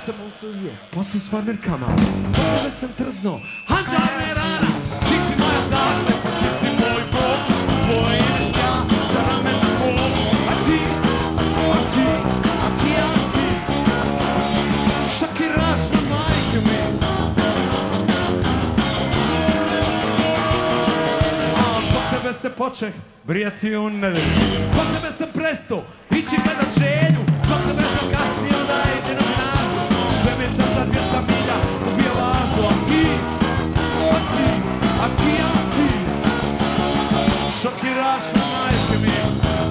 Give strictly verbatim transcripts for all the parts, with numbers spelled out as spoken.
sam ucuvio, posle s farmerkama, po tebe sam trzno, hanđarne rana, ti si moja zakletva, ti si moj bog, tvoje ime ja, za ramena bol, a ti, a ti, a ti, a ti, šakiraš na majke mi. A zbog tebe se počeh brijati u nedelju, zbog tebe sam presto ići gledat želju, zbog tebe sam kasnio da iđe na džinazu, dve mjeseca za dvjesto milja ubija vazu, a ti, a ti, a ti, a ti, šokiraš na majke mi.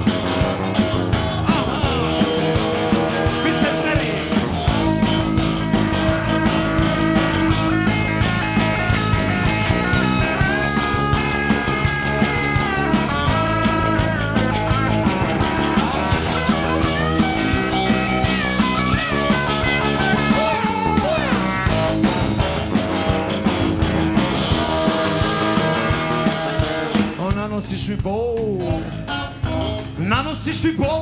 Aha, vi ste zneri. Nanosiš mi bol, nanosiš mi bol,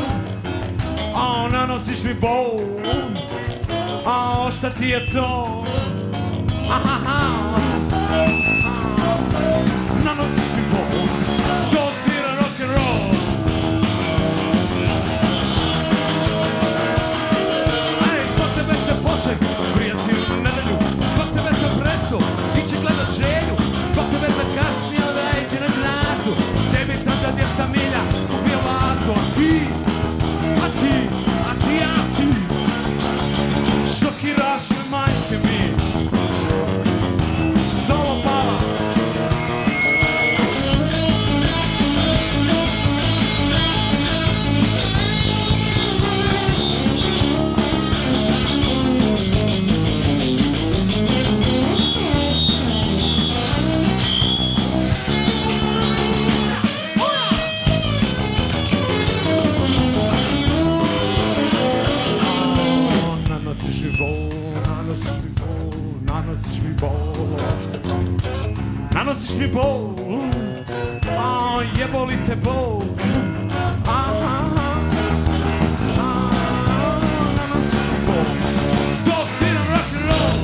a nanosiš mi bol, a šta ti je to? Ahaha, nanosiš mi bol, to svira rock'n'roll. Ej, zbog tebe se poček brijati u nedelju, zbog tebe sam presto ići gledat želju, zbog tebe sam kasnio da iđe na džinazu, tebi sam za dvjesto milja ubio vazu, a ti, a ti, a ti, a ti, šokiraš me majke mi. Solo pala. Nanosiš mi bol, nanosiš mi bol, a jebo li te bol, aha, nanosiš mi bol, to sviram rock'n'roll.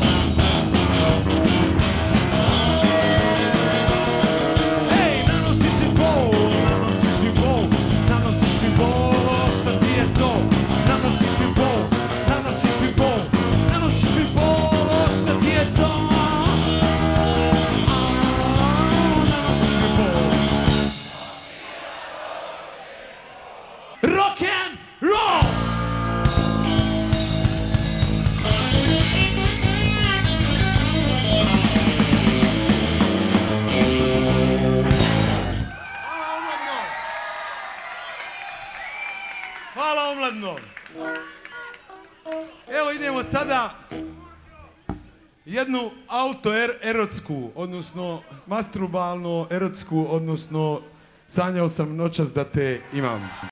Ej, nanosiš mi bol, nanosiš mi bol, nanosiš mi bol, šta ti je to? Nanosiš mi bol, nanosiš mi bol, nanosiš mi bol, šta ti je to? Rock and roll! Hvala omladno! Evo idemo sada jednu autoerotsku, odnosno masturbalno erotsku, odnosno sanjao sam noćas da te imam.